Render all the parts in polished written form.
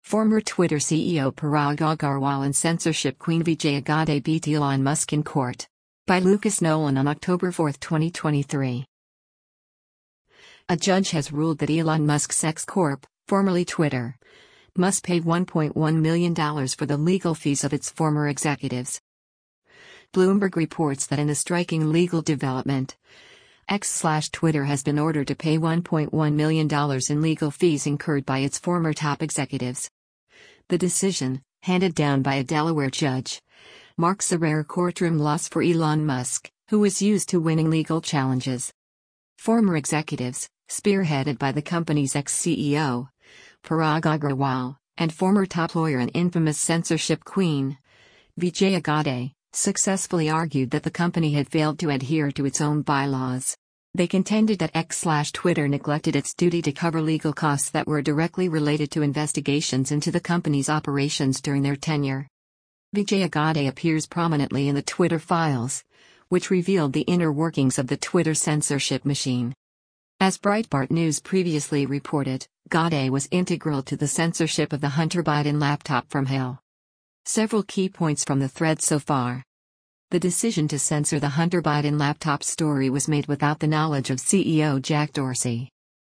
Former Twitter CEO Parag Agrawal and censorship queen Vijaya Gadde beat Elon Musk in court. By Lucas Nolan on October 4, 2023. A judge has ruled that Elon Musk's X Corp, formerly Twitter, must pay $1.1 million for the legal fees of its former executives. Bloomberg reports that in the striking legal development, X/Twitter has been ordered to pay $1.1 million in legal fees incurred by its former top executives. The decision, handed down by a Delaware judge, marks a rare courtroom loss for Elon Musk, who was used to winning legal challenges. Former executives, spearheaded by the company's ex-CEO, Parag Agrawal, and former top lawyer and infamous censorship queen, Vijaya Gadde, successfully argued that the company had failed to adhere to its own bylaws. They contended that X/Twitter neglected its duty to cover legal costs that were directly related to investigations into the company's operations during their tenure. Vijaya Gadde appears prominently in the Twitter files, which revealed the inner workings of the Twitter censorship machine. As Breitbart News previously reported, Gadde was integral to the censorship of the Hunter Biden laptop from Hill. Several key points from the thread so far. The decision to censor the Hunter Biden laptop story was made without the knowledge of CEO Jack Dorsey.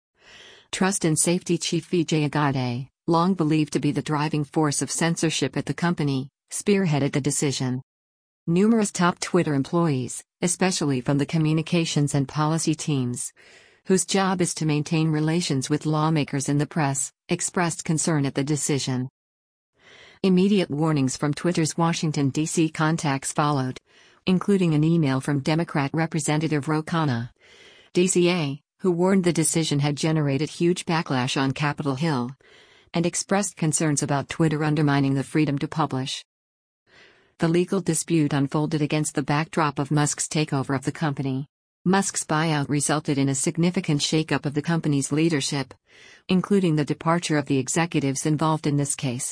Trust and Safety Chief Vijaya Gadde, long believed to be the driving force of censorship at the company, spearheaded the decision. Numerous top Twitter employees, especially from the communications and policy teams, whose job is to maintain relations with lawmakers and the press, expressed concern at the decision. Immediate warnings from Twitter's Washington, D.C. contacts followed, including an email from Democrat Representative Ro Khanna, DCA, who warned the decision had generated huge backlash on Capitol Hill, and expressed concerns about Twitter undermining the freedom to publish. The legal dispute unfolded against the backdrop of Musk's takeover of the company. Musk's buyout resulted in a significant shakeup of the company's leadership, including the departure of the executives involved in this case.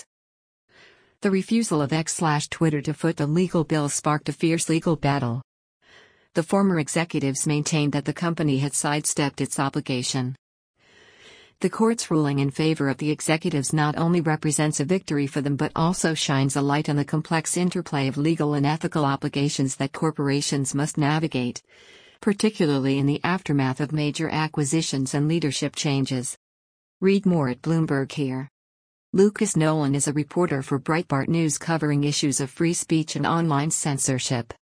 The refusal of X/Twitter to foot the legal bill sparked a fierce legal battle. The former executives maintained that the company had sidestepped its obligation. The court's ruling in favor of the executives not only represents a victory for them but also shines a light on the complex interplay of legal and ethical obligations that corporations must navigate, particularly in the aftermath of major acquisitions and leadership changes. Read more at Bloomberg here. Lucas Nolan is a reporter for Breitbart News covering issues of free speech and online censorship.